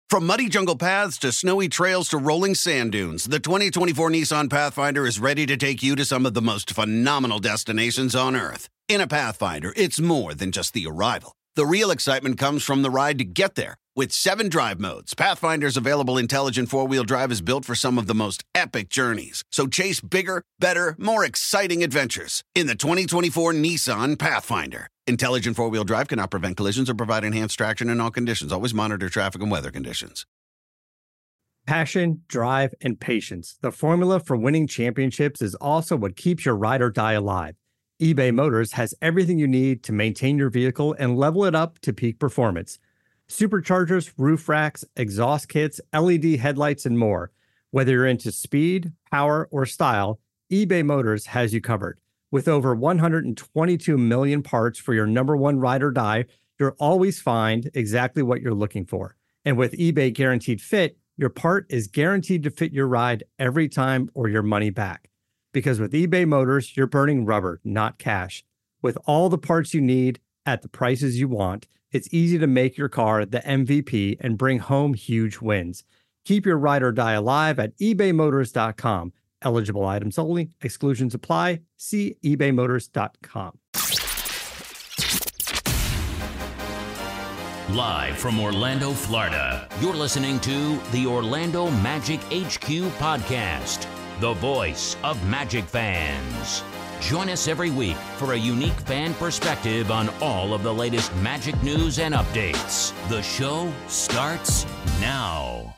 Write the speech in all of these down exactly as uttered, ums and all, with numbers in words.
From muddy jungle paths to snowy trails to rolling sand dunes, the twenty twenty-four Nissan Pathfinder is ready to take you to some of the most phenomenal destinations on Earth. In a Pathfinder, it's more than just the arrival. The real excitement comes from the ride to get there. With seven drive modes, Pathfinder's available intelligent four-wheel drive is built for some of the most epic journeys. So chase bigger, better, more exciting adventures in the twenty twenty-four Nissan Pathfinder. Intelligent four-wheel drive cannot prevent collisions or provide enhanced traction in all conditions. Always monitor traffic and weather conditions. Passion, drive, and patience. The formula for winning championships is also what keeps your ride or die alive. eBay Motors has everything you need to maintain your vehicle and level it up to peak performance. Superchargers, roof racks, exhaust kits, L E D headlights, and more. Whether you're into speed, power, or style, eBay Motors has you covered. With over one hundred twenty-two million parts for your number one ride or die, you'll always find exactly what you're looking for. And with eBay Guaranteed Fit, your part is guaranteed to fit your ride every time or your money back. Because with eBay Motors, you're burning rubber, not cash. With all the parts you need at the prices you want, it's easy to make your car the M V P and bring home huge wins. Keep your ride or die alive at ebay motors dot com. Eligible items only. Exclusions apply. See ebay motors dot com. Live from Orlando, Florida, you're listening to the Orlando Magic H Q podcast, the voice of Magic fans. Join us every week for a unique fan perspective on all of the latest Magic news and updates. The show starts now.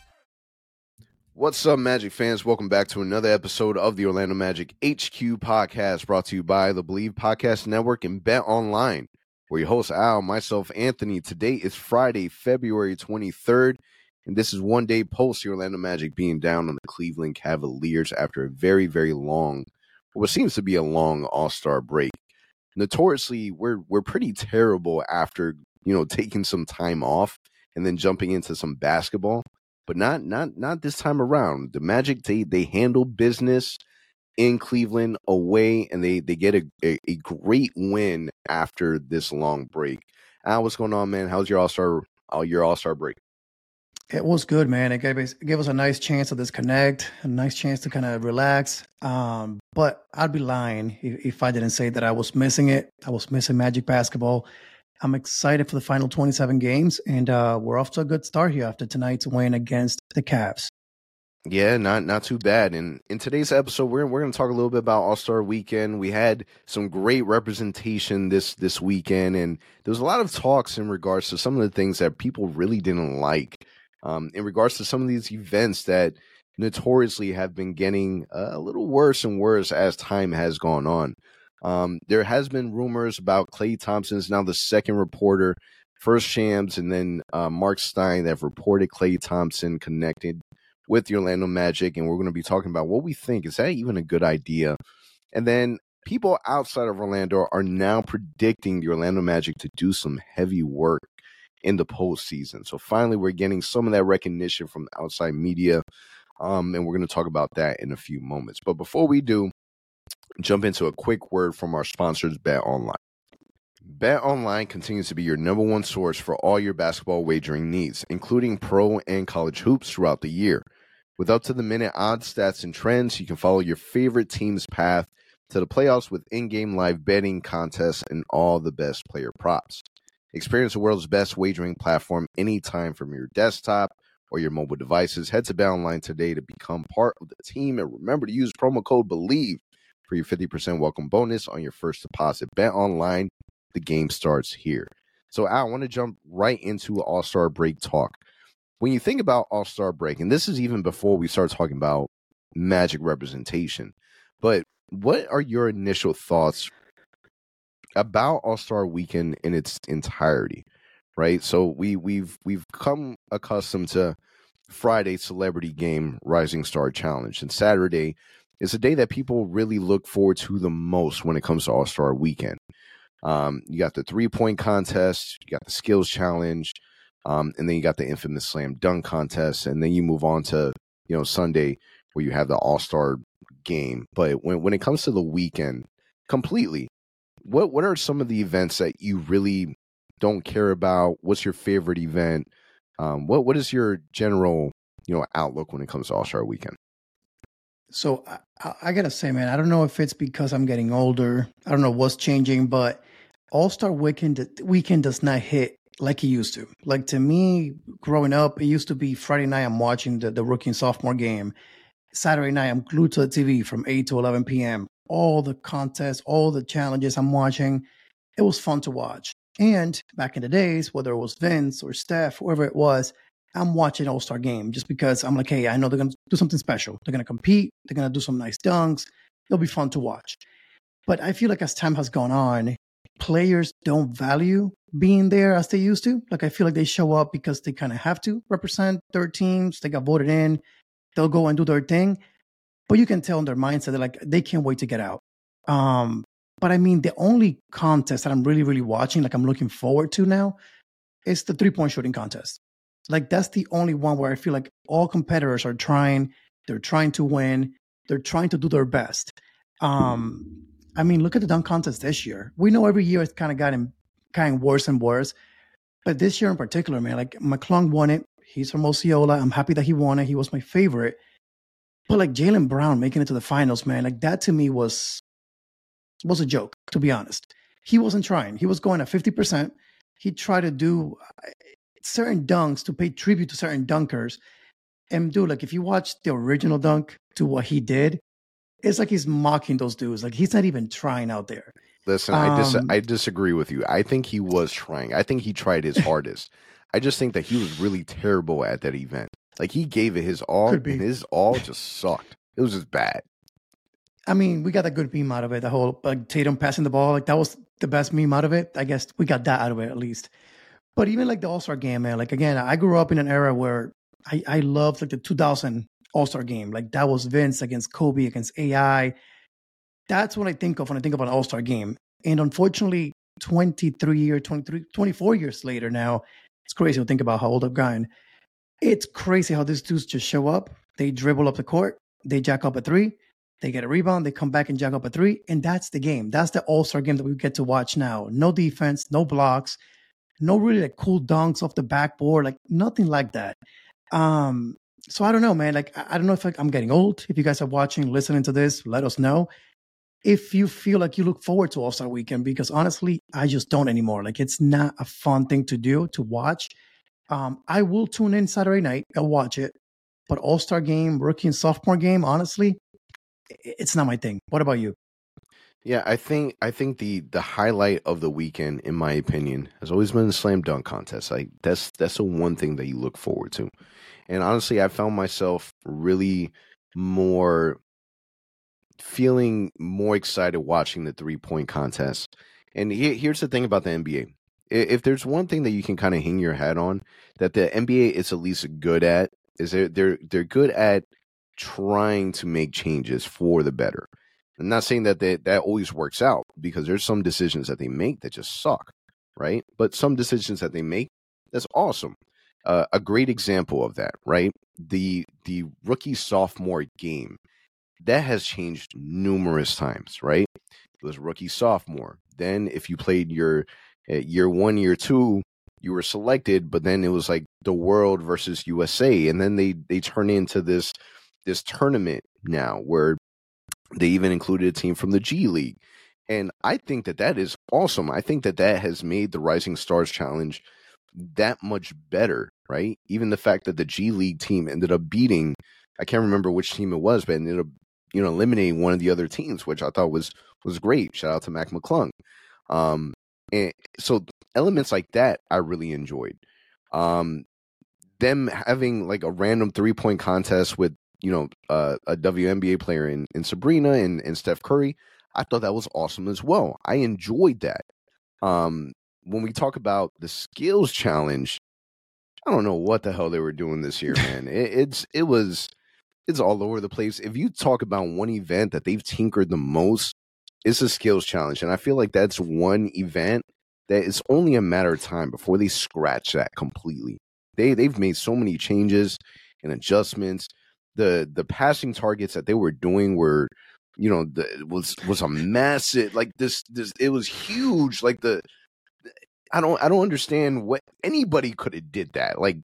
What's up, Magic fans? Welcome back to another episode of the Orlando Magic H Q podcast, brought to you by the Believe Podcast Network and Bet Online. We're your hosts, Al, myself, Anthony. Today is Friday, February twenty-third, and this is one day post the Orlando Magic being down on the Cleveland Cavaliers after a very, very long, what seems to be a long All-Star break. Notoriously, we're we're pretty terrible after, you know, taking some time off and then jumping into some basketball, but not not not this time around. The Magic, they they handle business in Cleveland away, and they they get a, a, a great win after this long break. Al, what's going on, man? How's your All-Star uh, your All-Star break? It was good, man. It gave us, it gave us a nice chance to disconnect, a nice chance to kind of relax. Um, but I'd be lying if, if I didn't say that I was missing it. I was missing Magic basketball. I'm excited for the final twenty-seven games, and uh, we're off to a good start here after tonight's win against the Cavs. Yeah, not not too bad. And in today's episode, we're we're going to talk a little bit about All-Star Weekend. We had some great representation this this weekend, and there was a lot of talks in regards to some of the things that people really didn't like. Um, in regards to some of these events that notoriously have been getting uh, a little worse and worse as time has gone on. Um, there has been rumors about Klay Thompson's now the second reporter, first Shams and then uh, Mark Stein, that have reported Klay Thompson connected with the Orlando Magic, and we're going to be talking about what we think. Is that even a good idea? And then people outside of Orlando are now predicting the Orlando Magic to do some heavy work in the postseason. So finally, we're getting some of that recognition from the outside media, um, and we're going to talk about that in a few moments. But before we do, jump into a quick word from our sponsors, Bet Online. Bet Online continues to be your number one source for all your basketball wagering needs, including pro and college hoops throughout the year. With up-to-the-minute odds, stats, and trends, you can follow your favorite team's path to the playoffs with in-game live betting, contests, and all the best player props. Experience the world's best wagering platform anytime from your desktop or your mobile devices. Head to BetOnline today to become part of the team, and remember to use promo code BELIEVE for your fifty percent welcome bonus on your first deposit. BetOnline, the game starts here. So, Al, I want to jump right into All-Star break talk. When you think about All-Star break, and this is even before we start talking about Magic representation, but what are your initial thoughts about All-Star Weekend in its entirety, right? So we we've we've come accustomed to Friday Celebrity Game Rising Star Challenge, and Saturday is a day that people really look forward to the most when it comes to All-Star Weekend. Um, you got the three-point contest, you got the skills challenge, um, and then you got the infamous slam dunk contest, and then you move on to, you know, Sunday where you have the All-Star game. But when when it comes to the weekend, completely, What what are some of the events that you really don't care about? What's your favorite event? Um, what what is your general, you know, outlook when it comes to All-Star Weekend? So I, I gotta say, man, I don't know if it's because I'm getting older. I don't know what's changing, but All-Star Weekend weekend does not hit like it used to. Like to me, growing up, it used to be Friday night. I'm watching the, the rookie and sophomore game. Saturday night, I'm glued to the T V from eight to eleven p.m. All the contests, all the challenges I'm watching. It was fun to watch. And back in the days, whether it was Vince or Steph, whoever it was, I'm watching All-Star Game just because I'm like, hey, I know they're going to do something special. They're going to compete. They're going to do some nice dunks. It'll be fun to watch. But I feel like as time has gone on, players don't value being there as they used to. Like, I feel like they show up because they kind of have to represent their teams. They got voted in. They'll go and do their thing. But you can tell in their mindset, they're like, they can't wait to get out. Um, but I mean, the only contest that I'm really, really watching, like I'm looking forward to now, is the three-point shooting contest. Like, that's the only one where I feel like all competitors are trying. They're trying to win. They're trying to do their best. Um, I mean, look at the dunk contest this year. We know every year it's kind of gotten kind of worse and worse. But this year in particular, man, like McClung won it. He's from Osceola. I'm happy that he won it. He was my favorite. But like Jaylen Brown making it to the finals, man, like that to me was was a joke, to be honest. He wasn't trying. He was going at fifty percent. He tried to do certain dunks to pay tribute to certain dunkers. And dude, like if you watch the original dunk to what he did, it's like he's mocking those dudes. Like he's not even trying out there. Listen, um, I dis- I disagree with you. I think he was trying. I think he tried his hardest. I just think that he was really terrible at that event. Like he gave it his all, and his all just sucked. It was just bad. I mean, we got a good meme out of it. The whole like Tatum passing the ball, like that was the best meme out of it. I guess we got that out of it at least. But even like the All-Star game, man, like again, I grew up in an era where I, I loved like the two thousand All-Star game. Like that was Vince against Kobe against A I. That's what I think of when I think about an All-Star game. And unfortunately, twenty-three or twenty-three, twenty-four years later now, it's crazy to think about how old I've gotten. It's crazy how these dudes just show up. They dribble up the court. They jack up a three. They get a rebound. They come back and jack up a three. And that's the game. That's the All-Star game that we get to watch now. No defense, no blocks, no really like cool dunks off the backboard, like nothing like that. Um, so I don't know, man. Like, I don't know if like, I'm getting old. If you guys are watching, listening to this, let us know. If you feel like you look forward to All-Star Weekend, because honestly, I just don't anymore. Like, it's not a fun thing to do, to watch. Um, I will tune in Saturday night. I'll watch it. But All-Star game, rookie and sophomore game, honestly, it's not my thing. What about you? Yeah, I think I think the the highlight of the weekend, in my opinion, has always been the slam dunk contest. Like that's that's the one thing that you look forward to. And honestly, I found myself really more feeling more excited watching the three-point contest. And here, here's the thing about the N B A. If there's one thing that you can kind of hang your hat on, that the N B A is at least good at, is they're they're, they're good at trying to make changes for the better. I'm not saying that they, that always works out, because there's some decisions that they make that just suck, right? But some decisions that they make, that's awesome. Uh, a great example of that, right? The the rookie sophomore game, that has changed numerous times, right? It was rookie sophomore. Then if you played your uh, year one, year two, you were selected, but then it was like the world versus U S A. And then they, they turn into this, this tournament now where they even included a team from the G League. And I think that that is awesome. I think that that has made the Rising Stars Challenge that much better, right? Even the fact that the G League team ended up beating, I can't remember which team it was, but ended up, you know, eliminating one of the other teams, which I thought was was great. Shout out to Mac McClung. Um, and so elements like that I really enjoyed. Um, them having like a random three point contest with, you know, uh, a W N B A player in, in Sabrina and, and Steph Curry, I thought that was awesome as well. I enjoyed that. Um, when we talk about the skills challenge, I don't know what the hell they were doing this year, man. it, it's it was it's all over the place. If you talk about one event that they've tinkered the most, it's a skills challenge, and I feel like that's one event that it's only a matter of time before they scratch that completely. They they've made so many changes and adjustments. The the passing targets that they were doing were, you know, the, was was a massive, like this this it was huge. Like the I don't I don't understand what anybody could have did that. Like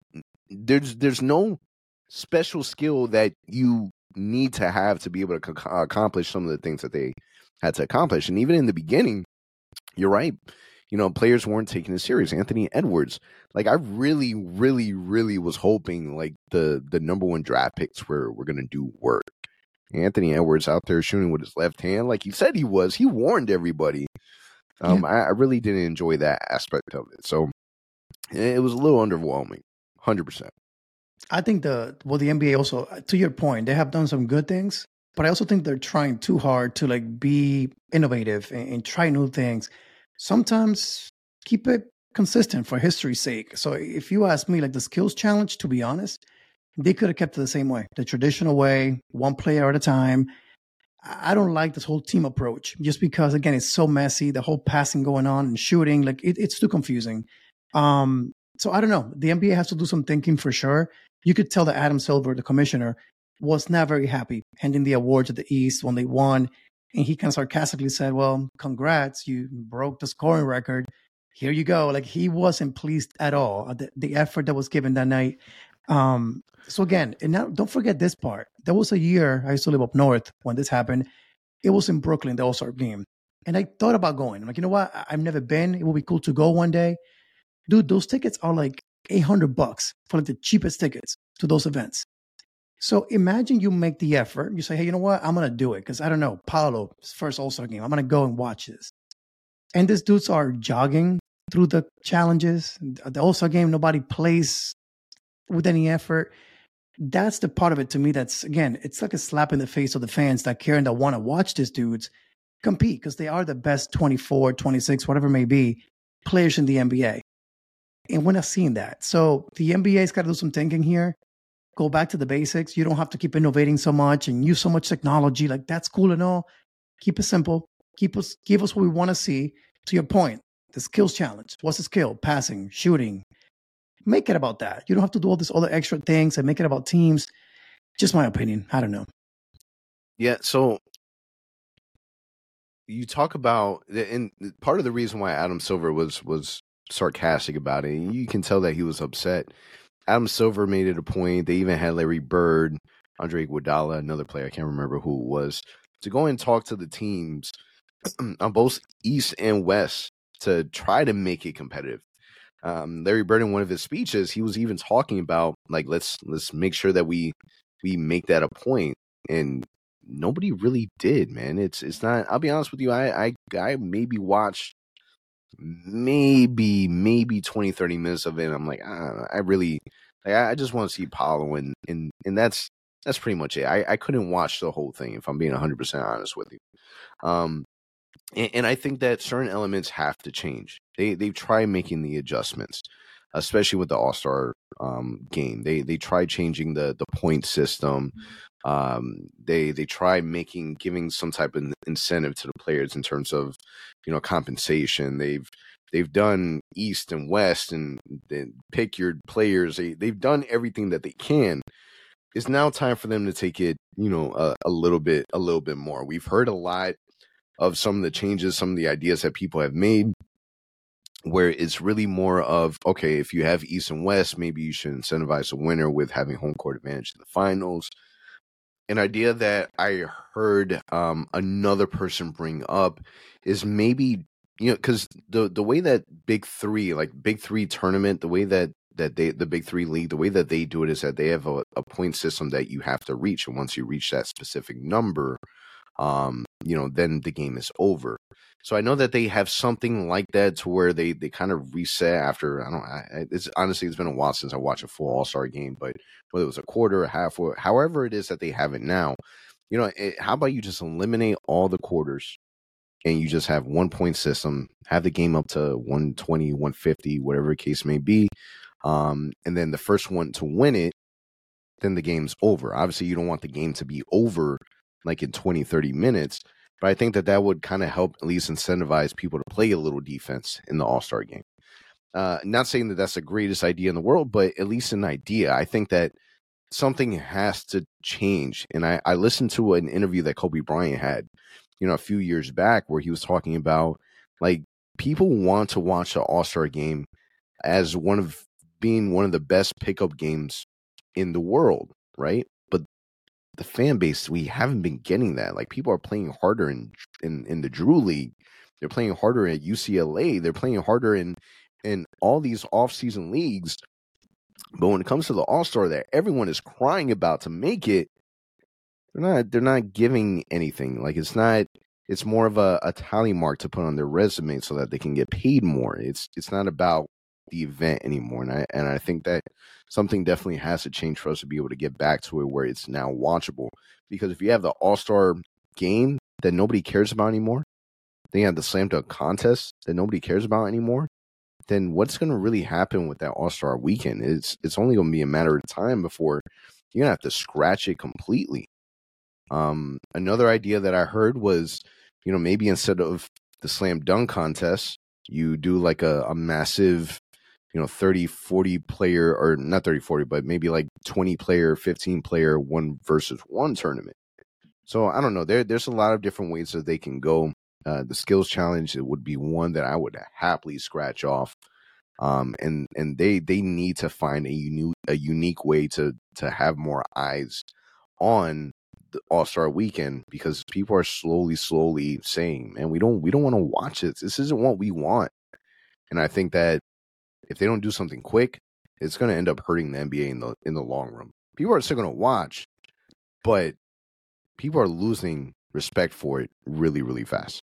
there's there's no special skill that you need to have to be able to co- accomplish some of the things that they had to accomplish. And even in the beginning, you're right. You know, players weren't taking it serious. Anthony Edwards, like I really, really, really was hoping like the the number one draft picks were were going to do work. Anthony Edwards out there shooting with his left hand, like he said he was. He warned everybody. Um, yeah. I, I really didn't enjoy that aspect of it. So it was a little underwhelming, one hundred percent. I think the well, the N B A also, to your point, they have done some good things, but I also think they're trying too hard to like be innovative and, and try new things. Sometimes keep it consistent for history's sake. So if you ask me, like the skills challenge, to be honest, they could have kept it the same way, the traditional way, one player at a time. I don't like this whole team approach just because, again, it's so messy, the whole passing going on and shooting, like it, it's too confusing. Um, so I don't know. The N B A has to do some thinking for sure. You could tell that Adam Silver, the commissioner, was not very happy handing the award to the East when they won. And he kind of sarcastically said, well, congrats, you broke the scoring record. Here you go. Like he wasn't pleased at all at the, the effort that was given that night. Um, so again, and now don't forget this part. There was a year I used to live up north when this happened. It was in Brooklyn, the All-Star game. And I thought about going. I'm like, you know what? I've never been. It would be cool to go one day. Dude, those tickets are like eight hundred bucks for like the cheapest tickets to those events. So imagine you make the effort. You say, hey, you know what? I'm going to do it. Because I don't know, Paolo's first All-Star game. I'm going to go and watch this. And these dudes are jogging through the challenges. The All-Star game, nobody plays with any effort. That's the part of it to me that's, again, it's like a slap in the face of the fans that care and that want to watch these dudes compete because they are the best twenty-four, twenty-six, whatever it may be, players in the N B A. And we're not seeing that. So the N B A's got to do some thinking here. Go back to the basics. You don't have to keep innovating so much and use so much technology. Like, that's cool and all. Keep it simple. Keep us, give us what we want to see. To your point, the skills challenge. What's the skill? Passing, shooting. Make it about that. You don't have to do all this other extra things and make it about teams. Just my opinion. I don't know. Yeah, so you talk about, and part of the reason why Adam Silver was was sarcastic about it, you can tell that he was upset. Adam Silver made it a point. They even had Larry Bird, Andre Iguodala, another player, I can't remember who it was, to go and talk to the teams on both East and West to try to make it competitive. Um, Larry Bird, in one of his speeches, he was even talking about like let's let's make sure that we we make that a point, and nobody really did, man. It's it's not. I'll be honest with you. I I, I maybe watched maybe maybe twenty, thirty minutes of it. And I'm like, I, I really, like, I just want to see Paolo, and and and that's that's pretty much it. I I couldn't watch the whole thing if I'm being one hundred percent honest with you. Um. And, and I think that certain elements have to change. They they try making the adjustments, especially with the All-Star um, game. They they try changing the the point system. Um, they they try making giving some type of incentive to the players in terms of, you know, compensation. They've they've done East and West and, and pick your players. They they've done everything that they can. It's now time for them to take it, you know, a, a little bit a little bit more. We've heard a lot of some of the changes, some of the ideas that people have made, where it's really more of, okay, if you have East and West, maybe you should incentivize a winner with having home court advantage in the finals. An idea that I heard um, another person bring up is maybe, you know, because the the way that Big Three, like Big Three tournament, the way that that they, the Big Three league, the way that they do it is that they have a, a point system that you have to reach. And once you reach that specific number, um, you know, then the game is over. So I know that they have something like that to where they, they kind of reset after, I don't know, it's honestly, it's been a while since I watched a full All-Star game, but whether it was a quarter, a half, or however it is that they have it now, you know, it, how about you just eliminate all the quarters and you just have one point system, have the game up to one twenty, one fifty, whatever the case may be. Um, and then the first one to win it, then the game's over. Obviously you don't want the game to be over like in twenty, thirty minutes. But I think that that would kind of help at least incentivize people to play a little defense in the All-Star game. Uh, not saying that that's the greatest idea in the world, but at least an idea. I think that something has to change. And I, I listened to an interview that Kobe Bryant had, you know, a few years back where he was talking about, like, people want to watch the All-Star game as one of being one of the best pickup games in the world, right? But the fan base, we haven't been getting that. Like, people are playing harder in in, in the Drew League. They're playing harder at U C L A. They're playing harder in in all these off-season leagues. But when it comes to the All-Star that everyone is crying about to make it, they're not they're not giving anything. Like, it's not it's more of a, a tally mark to put on their resume so that they can get paid more. It's it's not about the event anymore. And I and I think that something definitely has to change for us to be able to get back to it where it's now watchable. Because if you have the All-Star game that nobody cares about anymore, then you have the slam dunk contest that nobody cares about anymore, then what's going to really happen with that All-Star weekend? It's it's only going to be a matter of time before you're going to have to scratch it completely. Um, another idea that I heard was, you know, maybe instead of the slam dunk contest, you do like a, a massive, you know, thirty, forty player, or not thirty, forty, but maybe like twenty player, fifteen player, one versus one tournament. So I don't know. There, there's a lot of different ways that they can go. Uh, the skills challenge, it would be one that I would happily scratch off. Um, and and they they need to find a unique a unique way to to have more eyes on the All-Star weekend, because people are slowly slowly saying, man, we don't we don't want to watch it. This isn't what we want. And I think that if they don't do something quick, it's going to end up hurting the N B A in the in the long run. People are still going to watch, but people are losing respect for it really, really fast.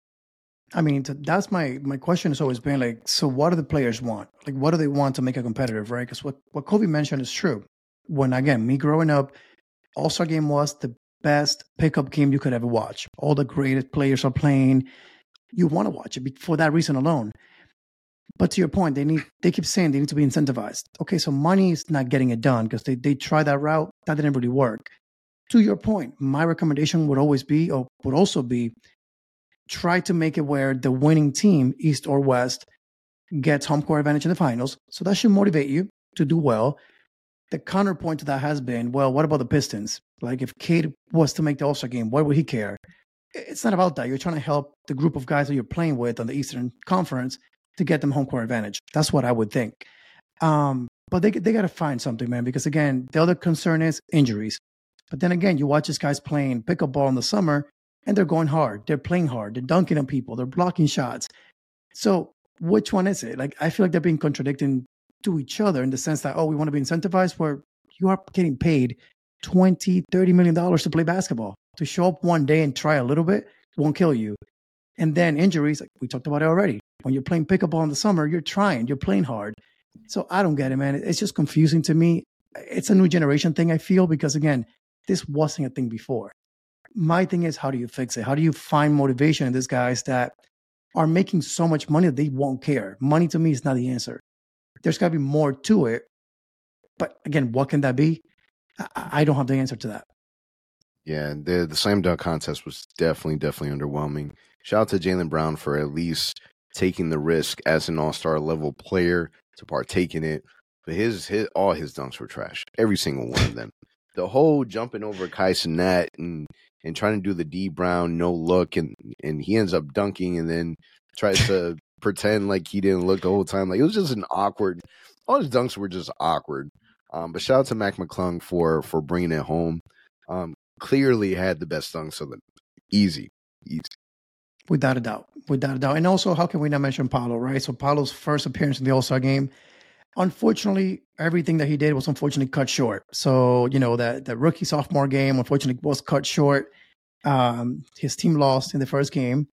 I mean, that's my my question has always been like, so what do the players want? Like, what do they want to make it competitive, right? Because what, what Kobe mentioned is true. When, again, me growing up, All-Star Game was the best pickup game you could ever watch. All the greatest players are playing. You want to watch it for that reason alone. But to your point, they need they keep saying they need to be incentivized. Okay, so money is not getting it done because they, they tried that route. That didn't really work. To your point, my recommendation would always be, or would also be, try to make it where the winning team, East or West, gets home court advantage in the finals. So that should motivate you to do well. The counterpoint to that has been, well, what about the Pistons? Like, if Cade was to make the All-Star game, why would he care? It's not about that. You're trying to help the group of guys that you're playing with on the Eastern Conference to get them home court advantage. That's what I would think. Um, but they they got to find something, man, because, again, the other concern is injuries. But then again, you watch these guys playing pickup ball in the summer, and they're going hard. They're playing hard. They're dunking on people. They're blocking shots. So which one is it? Like, I feel like they're being contradicting to each other in the sense that, oh, we want to be incentivized, where you are getting paid twenty, thirty million dollars to play basketball. To show up one day and try a little bit won't kill you. And then injuries, like we talked about it already. When you're playing pickup ball in the summer, you're trying, you're playing hard. So I don't get it, man. It's just confusing to me. It's a new generation thing, I feel, because, again, this wasn't a thing before. My thing is, how do you fix it? How do you find motivation in these guys that are making so much money that they won't care? Money to me is not the answer. There's got to be more to it. But again, what can that be? I, I don't have the answer to that. Yeah, the the slam dunk contest was definitely, definitely underwhelming. Shout out to Jaylen Brown for at least taking the risk as an all-star level player to partake in it. But his, his all his dunks were trash. Every single one of them. The whole jumping over Kai Cenat and and trying to do the D Brown no look, and and he ends up dunking and then tries to pretend like he didn't look the whole time. Like, it was just an awkward. All his dunks were just awkward. Um, but shout out to Mac McClung for for bringing it home. Um, clearly had the best dunks of them. Easy, easy. Without a doubt, without a doubt. And also, how can we not mention Paolo, right? So Paolo's first appearance in the All-Star game. Unfortunately, everything that he did was unfortunately cut short. So, you know, that the rookie sophomore game, unfortunately, was cut short. Um, his team lost in the first game.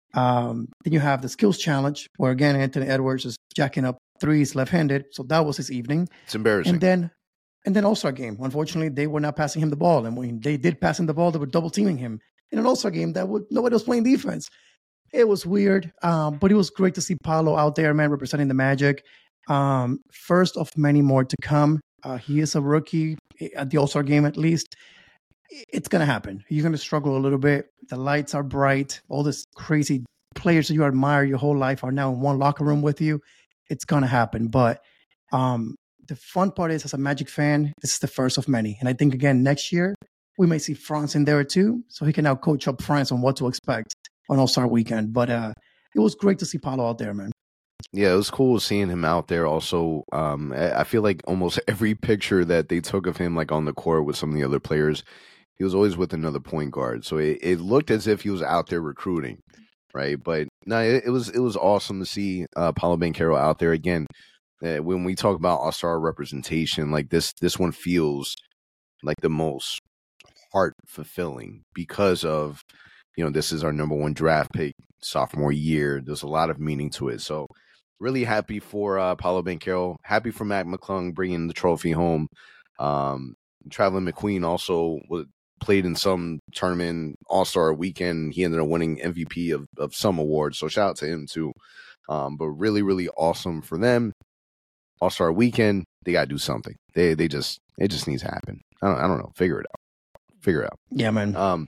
Um, then you have the skills challenge, where, again, Anthony Edwards is jacking up threes left-handed. So that was his evening. It's embarrassing. And then, and then All-Star game. Unfortunately, they were not passing him the ball. And when they did pass him the ball, they were double-teaming him. In an All-Star game, that would nobody was playing defense. It was weird, um, but it was great to see Paolo out there, man, representing the Magic. Um, first of many more to come. Uh, he is a rookie at the All-Star game, at least. It's going to happen. You're going to struggle a little bit. The lights are bright. All these crazy players that you admire your whole life are now in one locker room with you. It's going to happen. But um, the fun part is, as a Magic fan, this is the first of many. And I think, again, next year, we may see Franz in there too. So he can now coach up Franz on what to expect on All-Star weekend. But uh, it was great to see Paolo out there, man. Yeah, it was cool seeing him out there. Also, um, I I feel like almost every picture that they took of him, like on the court with some of the other players, he was always with another point guard. So it, it looked as if he was out there recruiting, right? But no, it, it was it was awesome to see uh, Paolo Banchero out there again. Uh, when we talk about All-Star representation, like this, this one feels like the most heart fulfilling because of, you know, this is our number one draft pick sophomore year. There's a lot of meaning to it. So really happy for uh, Paolo Banchero. Happy for Mac McClung bringing the trophy home. Um, Traveling McQueen also was, played in some tournament, All-Star weekend. He ended up winning M V P of, of some awards. So shout out to him too. Um, but really, really awesome for them. All-Star weekend, they got to do something. They they just, it just needs to happen. I don't, I don't know. Figure it out. Figure it out. Yeah, man. Um,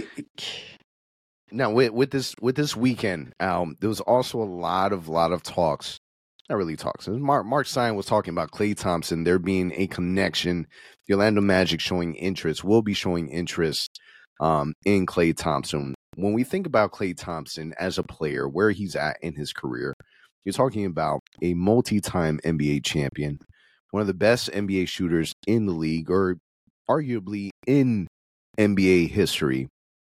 now with, with this with this weekend, um, there was also a lot of lot of talks. Not really talks. Mark Mark Stein was talking about Klay Thompson. There being a connection. The Orlando Magic showing interest. Will be showing interest um, in Klay Thompson. When we think about Klay Thompson as a player, where he's at in his career, you're talking about a multi-time N B A champion, one of the best N B A shooters in the league, or arguably in N B A history.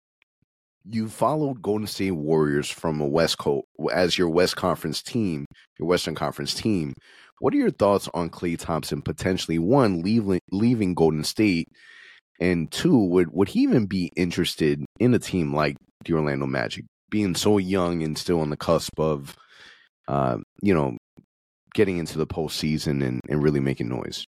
You followed Golden State Warriors from a West Coast as your West Conference team, your Western Conference team. What are your thoughts on Klay Thompson potentially, one, leaving, leaving Golden State, and two, would, would he even be interested in a team like the Orlando Magic, being so young and still on the cusp of, uh, you know, getting into the postseason and, and really making noise?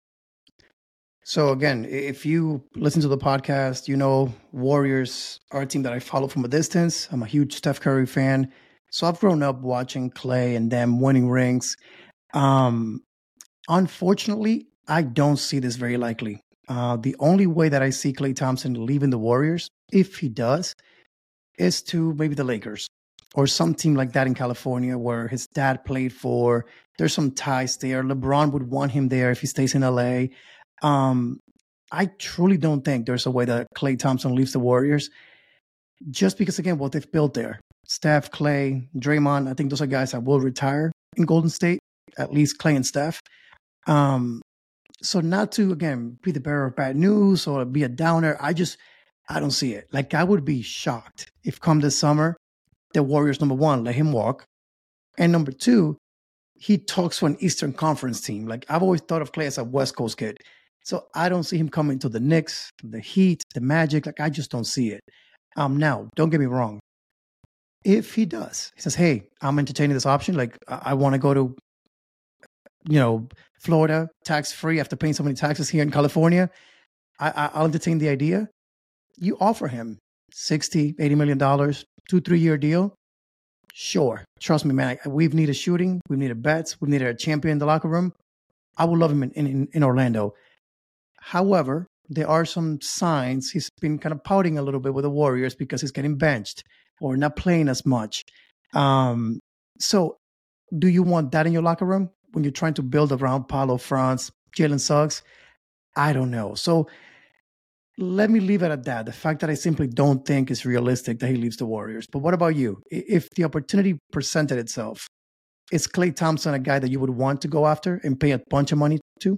So again, if you listen to the podcast, you know Warriors are a team that I follow from a distance. I'm a huge Steph Curry fan. So I've grown up watching Klay and them winning rings. Um, unfortunately, I don't see this very likely. Uh, the only way that I see Klay Thompson leaving the Warriors, if he does, is to maybe the Lakers or some team like that in California where his dad played for. There's some ties there. LeBron would want him there if he stays in L A. Um, I truly don't think there's a way that Klay Thompson leaves the Warriors just because, again, what they've built there. Steph, Klay, Draymond, I think those are guys that will retire in Golden State, at least Klay and Steph. Um, so not to, again, be the bearer of bad news or be a downer, I just, I don't see it. Like, I would be shocked if come this summer, the Warriors, number one, let him walk. And number two, he talks to an Eastern Conference team. Like, I've always thought of Klay as a West Coast kid. So I don't see him coming to the Knicks, the Heat, the Magic. Like, I just don't see it. Um, now, don't get me wrong. If he does, he says, hey, I'm entertaining this option. Like, I, I want to go to, you know, Florida, tax-free after paying so many taxes here in California. I, I, I'll entertain the idea. You offer him sixty, eighty million dollars, two, three-year deal. Sure. Trust me, man. We've needed shooting. We've needed bets. We've needed a champion in the locker room. I would love him in, in, in Orlando. However, there are some signs he's been kind of pouting a little bit with the Warriors because he's getting benched or not playing as much. Um, so do you want that in your locker room when you're trying to build around Paulo Franz, Jalen Suggs? I don't know. So let me leave it at that. The fact that I simply don't think it's realistic that he leaves the Warriors. But what about you? If the opportunity presented itself, is Klay Thompson a guy that you would want to go after and pay a bunch of money to?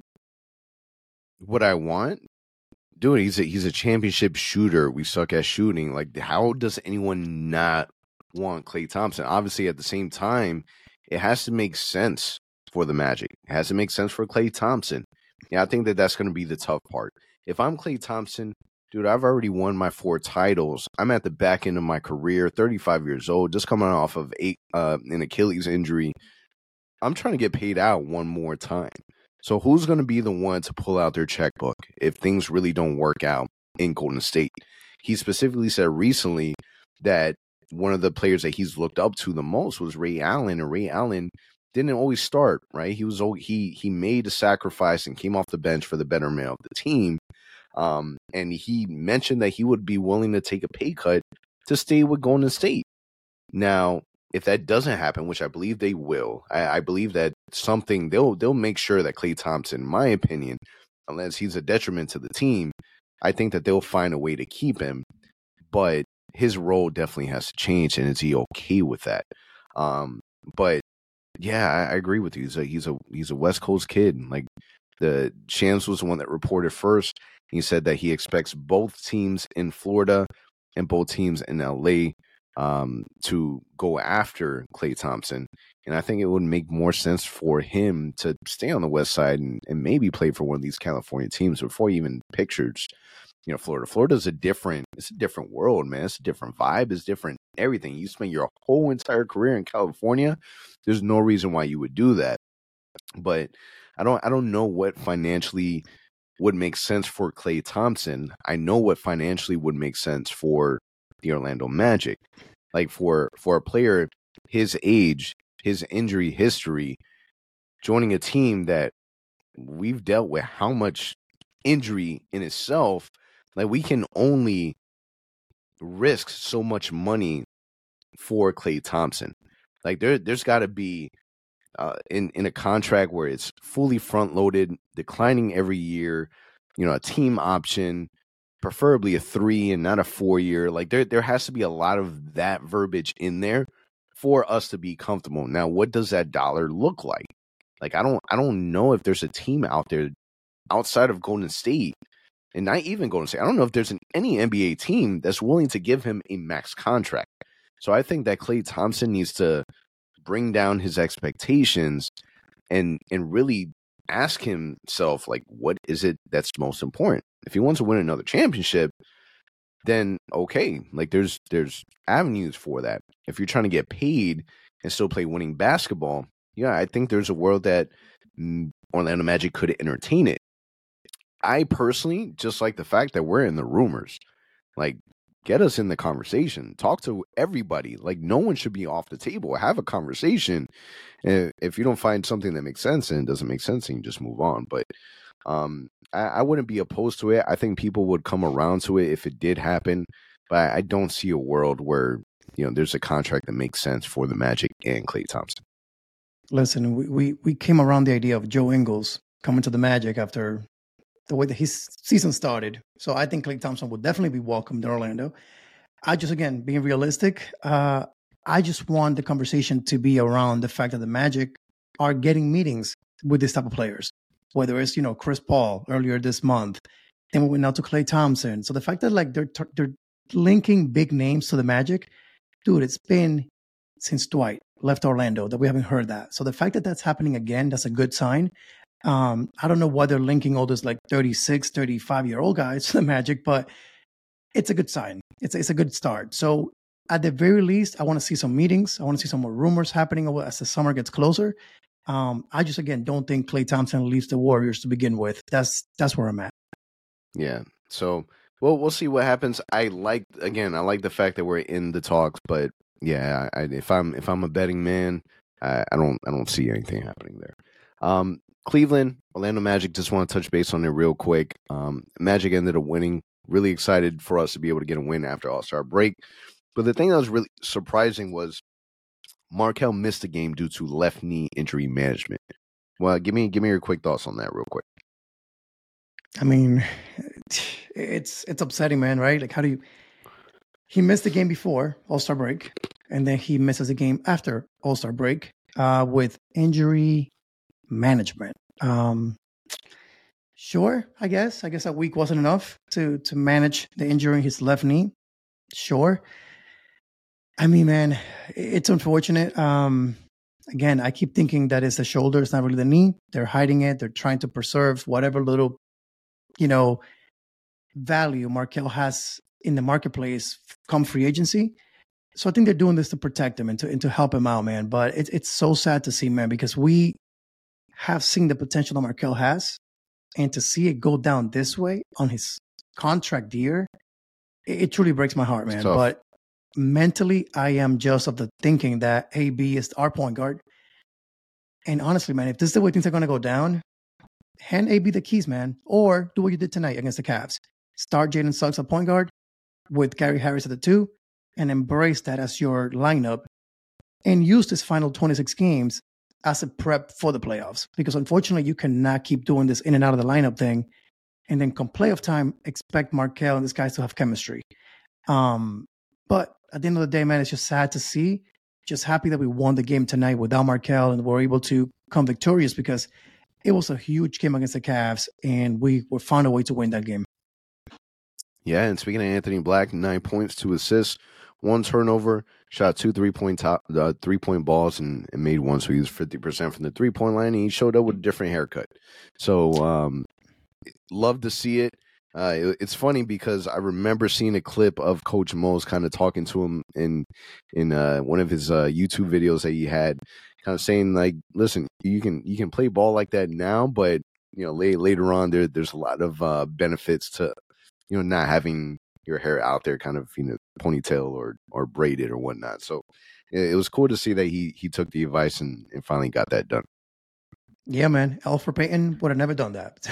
What I want? Dude, he's a, he's a championship shooter. We suck at shooting. Like, how does anyone not want Klay Thompson? Obviously, at the same time, it has to make sense for the Magic. It has to make sense for Klay Thompson. Yeah, I think that that's going to be the tough part. If I'm Klay Thompson, dude, I've already won my four titles. I'm at the back end of my career, thirty-five years old, just coming off of eight, uh, an Achilles injury. I'm trying to get paid out one more time. So who's going to be the one to pull out their checkbook if things really don't work out in Golden State? He specifically said recently that one of the players that he's looked up to the most was Ray Allen, and Ray Allen didn't always start, right? He was he he made a sacrifice and came off the bench for the betterment of the team. Um, and he mentioned that he would be willing to take a pay cut to stay with Golden State. Now, if that doesn't happen, which I believe they will, I, I believe that something they'll they'll make sure that Klay Thompson, in my opinion, unless he's a detriment to the team, I think that they'll find a way to keep him. But his role definitely has to change, and is he okay with that? Um, but Yeah, I, I agree with you. He's a he's a he's a West Coast kid. Like the Shams was the one that reported first. He said that he expects both teams in Florida and both teams in L A um, to go after Klay Thompson. And I think it would make more sense for him to stay on the West Side and, and maybe play for one of these California teams before he even pictures, you know, Florida. Florida's a different, it's a different world, man. It's a different vibe. It's different everything. You spend your whole entire career in California. There's no reason why you would do that. But I don't, I don't know what financially would make sense for Klay Thompson. I know what financially would make sense for the Orlando Magic. Like for, for a player his age, his injury history, joining a team that we've dealt with how much injury in itself, like we can only risk so much money for Klay Thompson. Like there, there's got to be uh, in in a contract where it's fully front loaded, declining every year. You know, a team option, preferably a three and not a four year. Like there, there has to be a lot of that verbiage in there for us to be comfortable. Now, what does that dollar look like? Like I don't, I don't know if there's a team out there outside of Golden State. And not even Golden State. I don't know if there's an, any N B A team that's willing to give him a max contract. So I think that Klay Thompson needs to bring down his expectations and and really ask himself, like, what is it that's most important? If he wants to win another championship, then okay, like there's there's avenues for that. If you're trying to get paid and still play winning basketball, yeah, I think there's a world that Orlando Magic could entertain it. I personally just like the fact that we're in the rumors. Like, get us in the conversation. Talk to everybody. Like, no one should be off the table. Have a conversation. And if you don't find something that makes sense and it doesn't make sense, then you just move on. But um, I, I wouldn't be opposed to it. I think people would come around to it if it did happen. But I don't see a world where, you know, there's a contract that makes sense for the Magic and Klay Thompson. Listen, we, we, we came around the idea of Joe Ingles coming to the Magic after the way that his season started. So I think Klay Thompson would definitely be welcomed in Orlando. I just, again, being realistic, uh, I just want the conversation to be around the fact that the Magic are getting meetings with this type of players, whether it's, you know, Chris Paul earlier this month, then we went out to Klay Thompson. So the fact that like they're, they're linking big names to the Magic, dude, it's been since Dwight left Orlando that we haven't heard that. So the fact that that's happening again, that's a good sign. Um, I don't know why they're linking all those like thirty-six, thirty-five year old guys to the Magic, but it's a good sign. It's, it's a good start. So at the very least, I want to see some meetings. I want to see some more rumors happening as the summer gets closer. Um, I just, again, don't think Klay Thompson leaves the Warriors to begin with. That's, that's where I'm at. Yeah. So, well, we'll see what happens. I like, again, I like the fact that we're in the talks, but yeah, I, if I'm, if I'm a betting man, I, I don't, I don't see anything happening there. Um, Cleveland, Orlando Magic, just want to touch base on it real quick. Um, Magic ended up winning. Really excited for us to be able to get a win after All-Star break. But the thing that was really surprising was Markelle missed the game due to left knee injury management. Well, give me give me your quick thoughts on that real quick. I mean, it's it's upsetting, man, right? Like, how do you... He missed the game before All-Star break, and then he misses a game after All-Star break uh, with injury management. Um, sure, I guess. I guess that week wasn't enough to to manage the injury in his left knee. Sure. I mean, man, it's unfortunate. Um, again, I keep thinking that it's the shoulder. It's not really the knee. They're hiding it. They're trying to preserve whatever little, you know, value Markelle has in the marketplace come free agency. So I think they're doing this to protect him and to, and to help him out, man. But it's it's so sad to see, man, because we have seen the potential that Markelle has, and to see it go down this way on his contract year, it, it truly breaks my heart, man. But mentally, I am just of the thinking that A B is our point guard. And honestly, man, if this is the way things are going to go down, hand A B the keys, man. Or do what you did tonight against the Cavs. Start Jalen Suggs at point guard with Gary Harris at the two, and embrace that as your lineup, and use this final twenty-six games as a prep for the playoffs. Because unfortunately, you cannot keep doing this in and out of the lineup thing, and then come playoff time, expect Markelle and these guys to have chemistry. Um, but at the end of the day, man, it's just sad to see. just happy that we won the game tonight without Markelle and were able to come victorious because it was a huge game against the Cavs, and we were found a way to win that game. Yeah, and speaking of Anthony Black, nine points, two assists, one turnover, shot two three-point top, uh, three-point balls, and, and made one. So he was fifty percent from the three-point line, and he showed up with a different haircut. So um, love to see it. Uh, it. It's funny because I remember seeing a clip of Coach Mose kind of talking to him in in uh, one of his uh, YouTube videos that he had, kind of saying like, "Listen, you can you can play ball like that now, but you know, late, later on, there there's a lot of uh, benefits to." You know, not having your hair out there kind of, you know, ponytail or or braided or whatnot. So it, it was cool to see that he he took the advice and, and finally got that done. Yeah, man. Elfrid Payton would have never done that.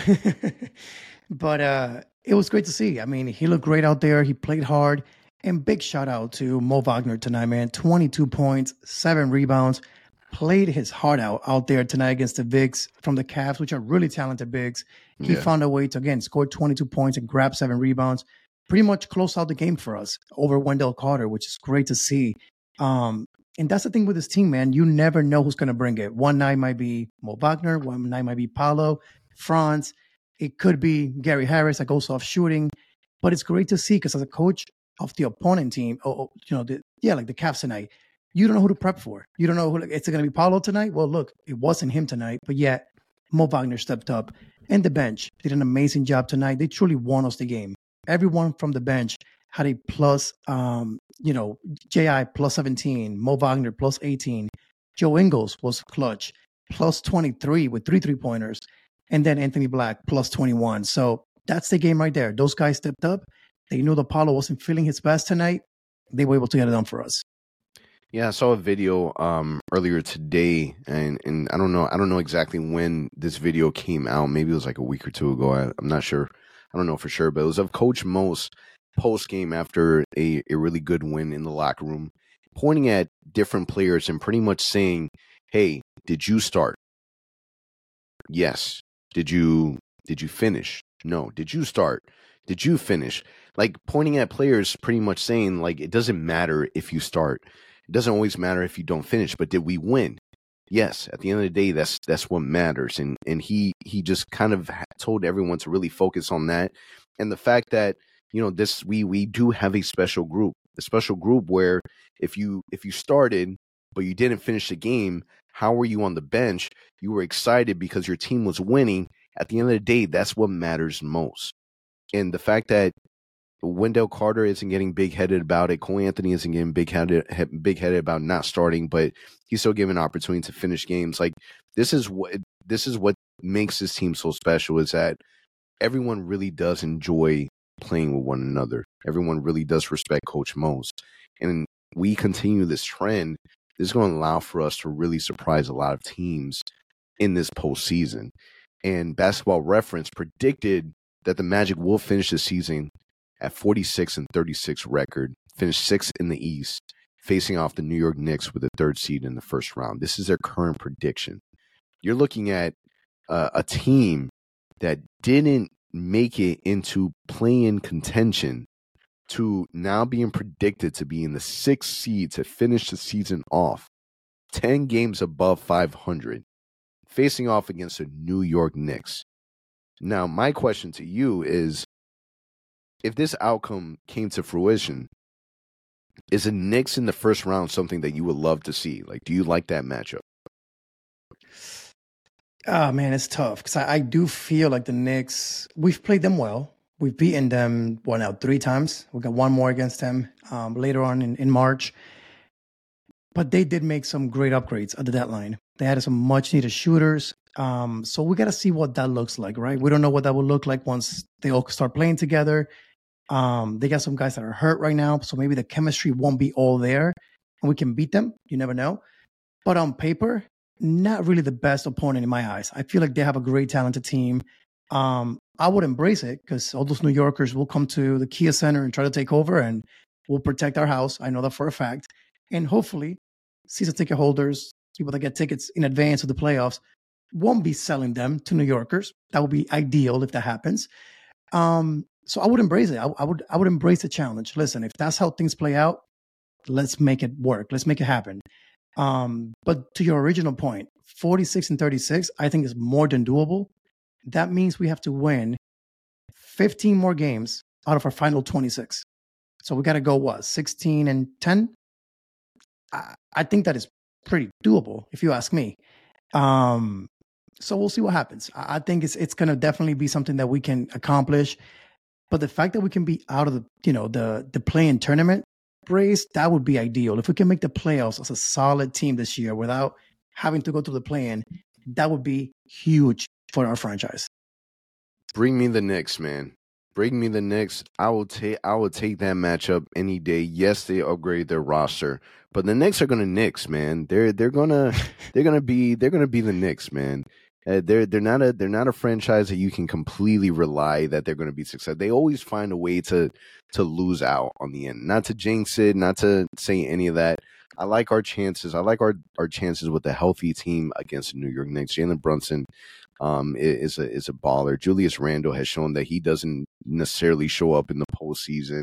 But uh, it was great to see. I mean, he looked great out there. He played hard. And big shout out to Mo Wagner tonight, man. twenty-two points, seven rebounds. Played his heart out out there tonight against the bigs from the Cavs, which are really talented bigs. He yeah. found a way to, again, score twenty-two points and grab seven rebounds. Pretty much close out the game for us over Wendell Carter, which is great to see. Um, and that's the thing with this team, man. You never know who's going to bring it. One night might be Mo Wagner. One night might be Paolo, Franz. It could be Gary Harris that goes off shooting. But it's great to see because as a coach of the opponent team, oh, you know, the, yeah, like the Cavs tonight, you don't know who to prep for. You don't know who, like, is it going to be Paolo tonight? Well, look, it wasn't him tonight, but yet Mo Wagner stepped up. And the bench did an amazing job tonight. They truly won us the game. Everyone from the bench had a plus, um, you know, J I plus seventeen, Mo Wagner plus eighteen. Joe Ingles was clutch, plus twenty-three with three three-pointers. And then Anthony Black plus twenty-one. So that's the game right there. Those guys stepped up. They knew that Paolo wasn't feeling his best tonight. They were able to get it done for us. Yeah, I saw a video um, earlier today, and, and I don't know, I don't know exactly when this video came out. Maybe it was like a week or two ago. I, I'm not sure. I don't know for sure, but it was of Coach Mose post game after a, a really good win in the locker room, pointing at different players and pretty much saying, "Hey, did you start? Yes. Did you did you finish? No. Did you start? Did you finish?" Like pointing at players, pretty much saying like it doesn't matter if you start. It doesn't always matter if you don't finish, but did we win? Yes, at the end of the day, that's that's what matters. And and he he just kind of told everyone to really focus on that. And the fact that, you know, this we we do have a special group, a special group where if you if you started but you didn't finish the game, how were you on the bench? You were excited because your team was winning. At the end of the day, that's what matters most. And the fact that Wendell Carter isn't getting big-headed about it. Cole Anthony isn't getting big-headed big-headed about not starting, but he's still given an opportunity to finish games. Like this is what this is what makes this team so special, is that everyone really does enjoy playing with one another. Everyone really does respect Coach Mose. And we continue this trend. This is going to allow for us to really surprise a lot of teams in this postseason. And Basketball Reference predicted that the Magic will finish the season at forty-six and thirty-six record, finished sixth in the East, facing off the New York Knicks with the third seed in the first round. This is their current prediction. You're looking at uh, a team that didn't make it into play-in contention to now being predicted to be in the sixth seed to finish the season off, ten games above five hundred, facing off against the New York Knicks. Now, my question to you is, if this outcome came to fruition, is the Knicks in the first round something that you would love to see? Like, do you like that matchup? Oh, man, it's tough because I, I do feel like the Knicks, we've played them well. We've beaten them, what now, three times. We got one more against them um, later on in, in March. But they did make some great upgrades at the deadline. They had some much-needed shooters. Um, so we got to see what that looks like, right? We don't know what that will look like once they all start playing together. Um, they got some guys that are hurt right now, so maybe the chemistry won't be all there, and we can beat them. You never know. But on paper, not really the best opponent in my eyes. I feel like they have a great, talented team. Um, I would embrace it because all those New Yorkers will come to the Kia Center and try to take over, and we'll protect our house. I know that for a fact. And hopefully, season ticket holders, people that get tickets in advance of the playoffs, won't be selling them to New Yorkers. That would be ideal if that happens. Um, so I would embrace it. I, I would I would embrace the challenge. Listen, if that's how things play out, let's make it work. Let's make it happen. Um, but to your original point, forty-six and thirty-six, I think is more than doable. That means we have to win fifteen more games out of our final twenty-six. So we got to go, what, sixteen and ten? I, I think that is pretty doable, if you ask me. Um, so we'll see what happens. I, I think it's it's going to definitely be something that we can accomplish. But the fact that we can be out of the, you know, the the play-in tournament race, that would be ideal. If we can make the playoffs as a solid team this year without having to go through the play-in, that would be huge for our franchise. Bring me the Knicks, man. Bring me the Knicks. I will take I will take that matchup any day. Yes, they upgrade their roster, but the Knicks are gonna Knicks, man. They're they're gonna they're gonna be they're gonna be the Knicks, man. Uh, they're they're not a they're not a franchise that you can completely rely that they're going to be successful. They always find a way to to lose out on the end. Not to jinx it, not to say any of that. I like our chances. I like our, our chances with a healthy team against the New York Knicks. Jalen Brunson um, is a is a baller. Julius Randle has shown that he doesn't necessarily show up in the postseason.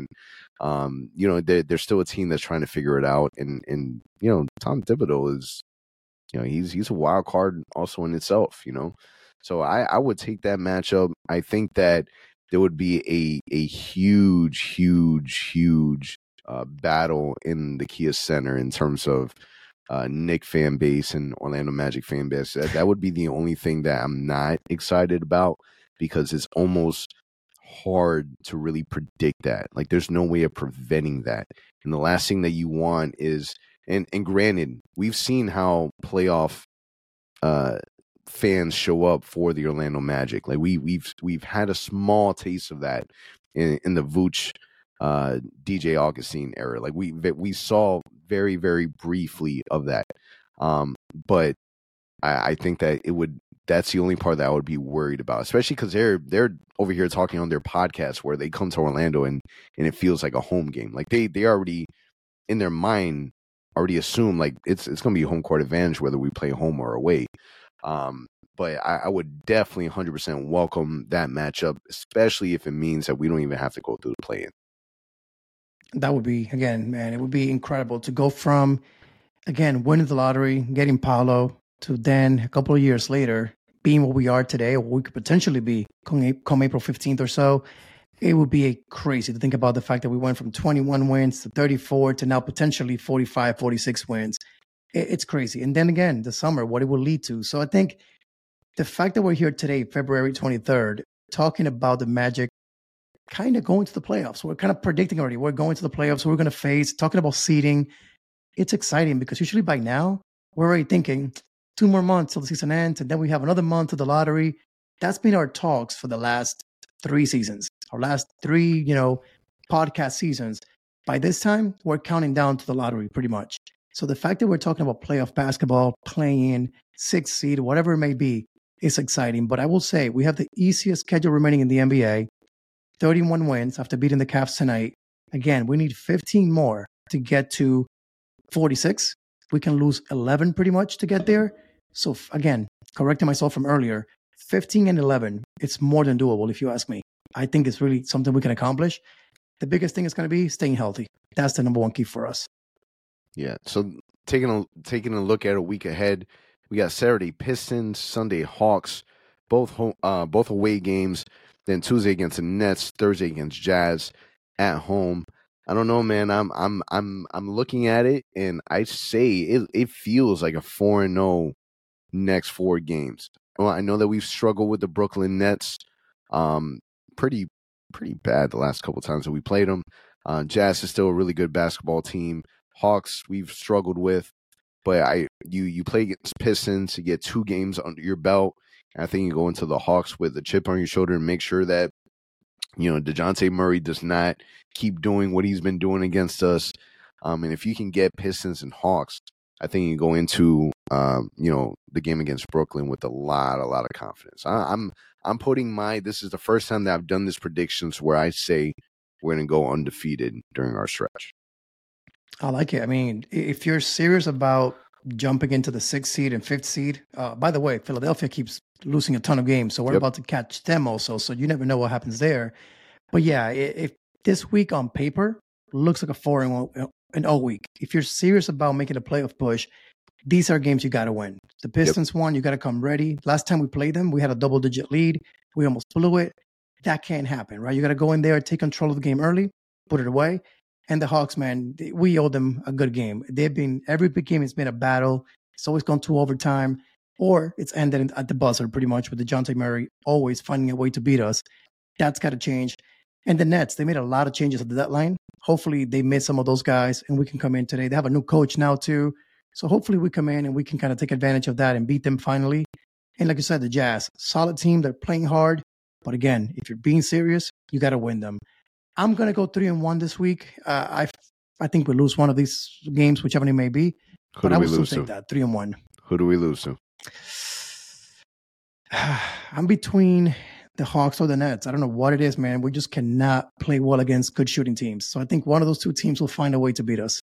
Um, you know, they're, they're still a team that's trying to figure it out. And and you know, Tom Thibodeau is. You know, he's he's a wild card also in itself, you know. So I, I would take that matchup. I think that there would be a a huge, huge, huge uh, battle in the Kia Center in terms of uh, Knick fan base and Orlando Magic fan base. That, that would be the only thing that I'm not excited about because it's almost hard to really predict that. Like, there's no way of preventing that. And the last thing that you want is And and granted, we've seen how playoff uh, fans show up for the Orlando Magic. Like we we've we've had a small taste of that in, in the Vooch, uh, D J Augustine era. Like we we saw very very briefly of that. Um, but I, I think that it would. That's the only part that I would be worried about, especially because they're they're over here talking on their podcast where they come to Orlando and and it feels like a home game. Like they they already in their mind. already assume like it's it's going to be home court advantage whether we play home or away. Um, but I, I would definitely one hundred percent welcome that matchup, especially if it means that we don't even have to go through the play-in. That would be, again, man, it would be incredible to go from, again, winning the lottery, getting Paolo, to then a couple of years later, being what we are today, or we could potentially be come, come April fifteenth or so. It would be crazy to think about the fact that we went from twenty-one wins to thirty-four to now potentially forty-five, forty-six wins. It's crazy. And then again, the summer, what it will lead to. So I think the fact that we're here today, February twenty-third, talking about the Magic kind of going to the playoffs. We're kind of predicting already. We're going to the playoffs. We're going to face, talking about seeding. It's exciting because usually by now, we're already thinking two more months till the season ends. And then we have another month of the lottery. That's been our talks for the last three seasons. Our last three, you know, podcast seasons. By this time, we're counting down to the lottery pretty much. So the fact that we're talking about playoff basketball, playing, sixth seed, whatever it may be, is exciting. But I will say we have the easiest schedule remaining in the N B A. thirty-one wins after beating the Cavs tonight. Again, we need fifteen more to get to forty-six. We can lose eleven pretty much to get there. So again, correcting myself from earlier, fifteen and eleven, it's more than doable if you ask me. I think it's really something we can accomplish. The biggest thing is going to be staying healthy. That's the number one key for us. Yeah. So taking a taking a look at a week ahead, we got Saturday Pistons, Sunday Hawks, both home, uh, both away games. Then Tuesday against the Nets, Thursday against Jazz at home. I don't know, man. I'm I'm I'm I'm looking at it, and I say it it feels like a four and zero next four games. Well, I know that we've struggled with the Brooklyn Nets. Um. pretty pretty bad the last couple of times that we played them. Uh, Jazz is still a really good basketball team. Hawks we've struggled with, but I you you play against Pistons to get two games under your belt. And I think you go into the Hawks with a chip on your shoulder and make sure that you know DeJounte Murray does not keep doing what he's been doing against us. Um, and if you can get Pistons and Hawks, I think you go into um, you know the game against Brooklyn with a lot a lot of confidence. I, I'm I'm putting my, this is the first time that I've done this predictions where I say we're going to go undefeated during our stretch. I like it. I mean, if you're serious about jumping into the sixth seed and fifth seed, uh, by the way, Philadelphia keeps losing a ton of games. So we're yep. about to catch them also. So you never know what happens there. But yeah, if this week on paper looks like a four and and all week. If you're serious about making a playoff push, these are games you got to win. The Pistons yep. won, you got to come ready. Last time we played them, we had a double-digit lead. We almost blew it. That can't happen, right? You got to go in there, take control of the game early, put it away. And the Hawks, man, we owe them a good game. They've been, every big game has been a battle. It's always gone to overtime, or it's ended at the buzzer pretty much with DeJounte Murray always finding a way to beat us. That's got to change. And the Nets, they made a lot of changes at the deadline. Hopefully they made some of those guys and we can come in today. They have a new coach now too. So hopefully we come in and we can kind of take advantage of that and beat them finally. And like I said, the Jazz, solid team. They're playing hard. But again, if you're being serious, you got to win them. I'm going to go three and one this week. Uh, I I think we lose one of these games, whichever it may be. Who but do I we will still lose take to? that, three and one. Who do we lose to? I'm between the Hawks or the Nets. I don't know what it is, man. We just cannot play well against good shooting teams. So I think one of those two teams will find a way to beat us.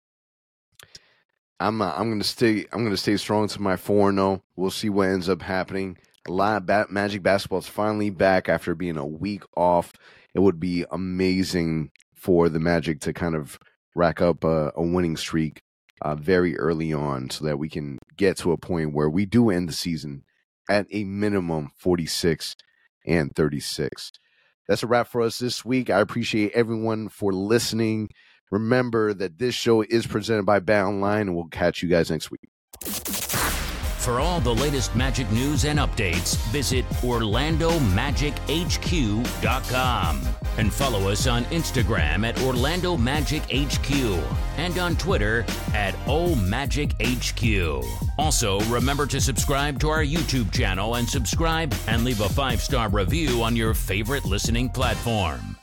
I'm uh, I'm gonna stay I'm gonna stay strong to my four and oh. We'll see what ends up happening. A lot of ba- Magic basketball is finally back after being a week off. It would be amazing for the Magic to kind of rack up a, a winning streak uh, very early on, so that we can get to a point where we do end the season at a minimum forty-six and thirty-six. That's a wrap for us this week. I appreciate everyone for listening. Remember that this show is presented by BetOnline, and we'll catch you guys next week. For all the latest Magic news and updates, visit Orlando Magic H Q dot com and follow us on Instagram at Orlando Magic H Q and on Twitter at O Magic H Q. Also, remember to subscribe to our YouTube channel and subscribe and leave a five-star review on your favorite listening platform.